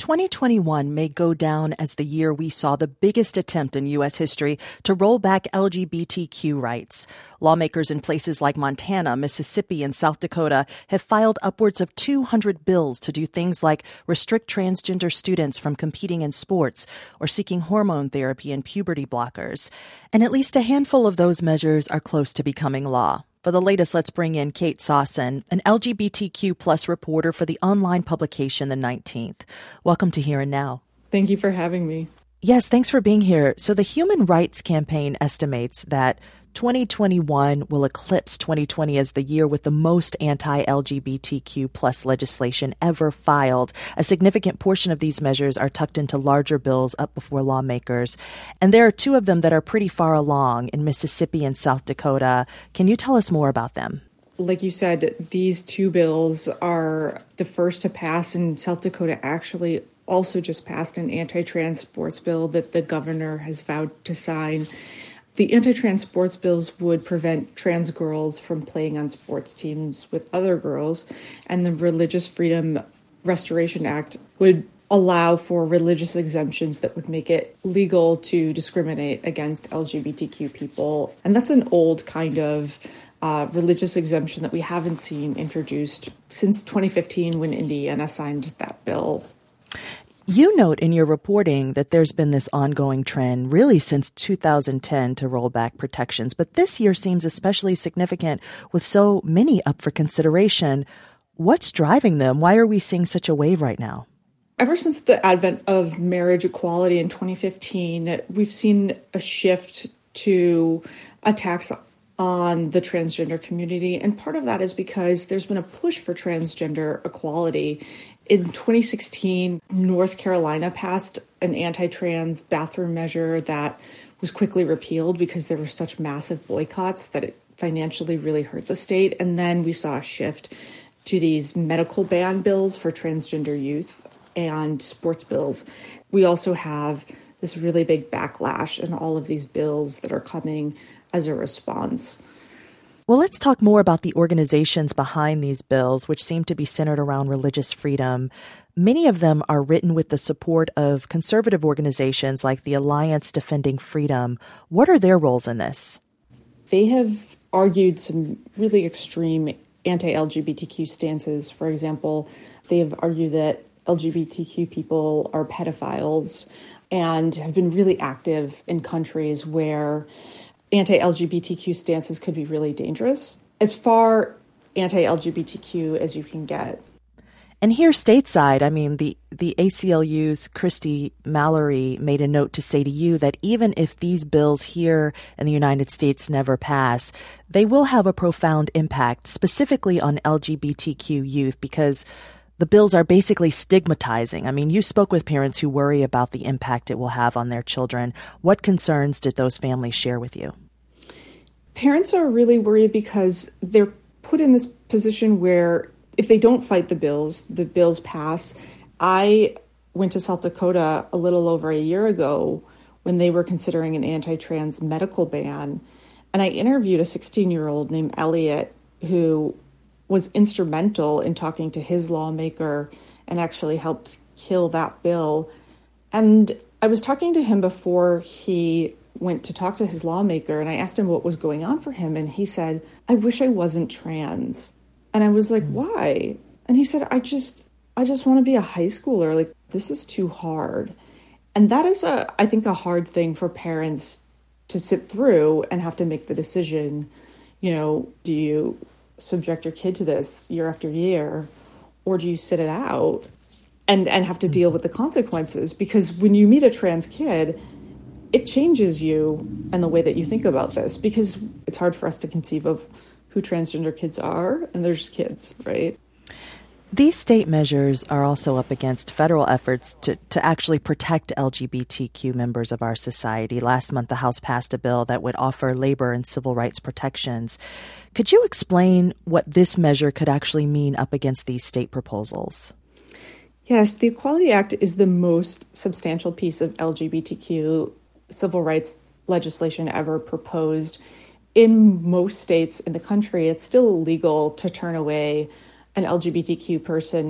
2021 may go down as the year we saw the biggest attempt in U.S. history to roll back LGBTQ rights. Lawmakers in places like Montana, Mississippi, and South Dakota have filed upwards of 200 bills to do things like restrict transgender students from competing in sports or seeking hormone therapy and puberty blockers. And at least a handful of those measures are close to becoming law. For the latest, let's bring in Kate Sawson, an LGBTQ plus reporter for the online publication The 19th. Welcome to Here and Now. Thank you for having me. Yes, thanks for being here. So the Human Rights Campaign estimates that 2021 will eclipse 2020 as the year with the most anti-LGBTQ plus legislation ever filed. A significant portion of these measures are tucked into larger bills up before lawmakers. And there are two of them that are pretty far along in Mississippi and South Dakota. Can you tell us more about them? Like you said, these two bills are the first to pass, and South Dakota actually also just passed an anti-trans sports bill that the governor has vowed to sign. The anti-trans sports bills would prevent trans girls from playing on sports teams with other girls, and the Religious Freedom Restoration Act would allow for religious exemptions that would make it legal to discriminate against LGBTQ people. And that's an old kind of religious exemption that we haven't seen introduced since 2015 when Indiana signed that bill. You note in your reporting that there's been this ongoing trend really since 2010 to roll back protections, but this year seems especially significant with so many up for consideration. What's driving them? Why are we seeing such a wave right now? Ever since the advent of marriage equality in 2015, we've seen a shift to attacks on the transgender community. And part of that is because there's been a push for transgender equality. In 2016, North Carolina passed an anti-trans bathroom measure that was quickly repealed because there were such massive boycotts that it financially really hurt the state. And then we saw a shift to these medical ban bills for transgender youth and sports bills. We also have this really big backlash in all of these bills that are coming as a response. Well, let's talk more about the organizations behind these bills, which seem to be centered around religious freedom. Many of them are written with the support of conservative organizations like the Alliance Defending Freedom. What are their roles in this? They have argued some really extreme anti-LGBTQ stances. For example, they have argued that LGBTQ people are pedophiles and have been really active in countries where anti-LGBTQ stances could be really dangerous, as far anti-LGBTQ as you can get. And here stateside, the ACLU's Christy Mallory made a note to say to you that even if these bills here in the United States never pass, they will have a profound impact, specifically on LGBTQ youth, because the bills are basically stigmatizing. You spoke with parents who worry about the impact it will have on their children. What concerns did those families share with you? Parents are really worried because they're put in this position where if they don't fight the bills pass. I went to South Dakota a little over a year ago when they were considering an anti-trans medical ban. And I interviewed a 16-year-old named Elliot who was instrumental in talking to his lawmaker and actually helped kill that bill. And I was talking to him before he went to talk to his lawmaker, and I asked him what was going on for him, and he said, "I wish I wasn't trans." And I was like, "Why?" And he said, I just want to be a high schooler. Like, this is too hard. And that is, I think, a hard thing for parents to sit through and have to make the decision, do you subject your kid to this year after year, or do you sit it out and have to deal with the consequences? Because when you meet a trans kid, it changes you and the way that you think about this, because it's hard for us to conceive of who transgender kids are, and they're just kids, right? These state measures are also up against federal efforts to actually protect LGBTQ members of our society. Last month, the House passed a bill that would offer labor and civil rights protections. Could you explain what this measure could actually mean up against these state proposals? Yes, the Equality Act is the most substantial piece of LGBTQ civil rights legislation ever proposed. In most states in the country, it's still illegal to turn away an LGBTQ person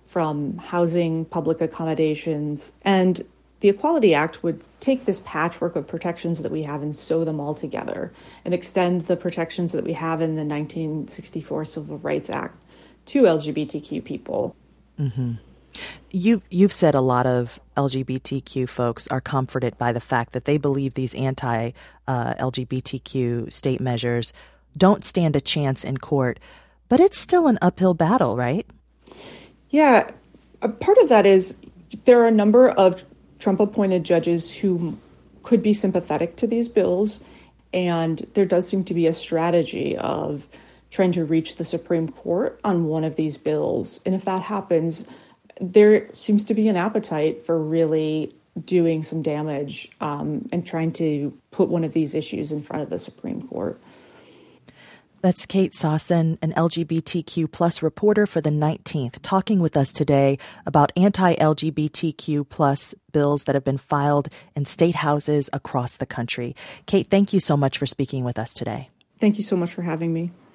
from housing, public accommodations, and the Equality Act would take this patchwork of protections that we have and sew them all together and extend the protections that we have in the 1964 Civil Rights Act to LGBTQ people. Mm-hmm. You've said a lot of LGBTQ folks are comforted by the fact that they believe these anti-LGBTQ state measures don't stand a chance in court, but it's still an uphill battle, right? Yeah, a part of that is there are a number of Trump-appointed judges who could be sympathetic to these bills, and there does seem to be a strategy of trying to reach the Supreme Court on one of these bills. And if that happens, there seems to be an appetite for really doing some damage and trying to put one of these issues in front of the Supreme Court. That's Kate Sossin, an LGBTQ plus reporter for the 19th, talking with us today about anti-LGBTQ plus bills that have been filed in state houses across the country. Kate, thank you so much for speaking with us today. Thank you so much for having me.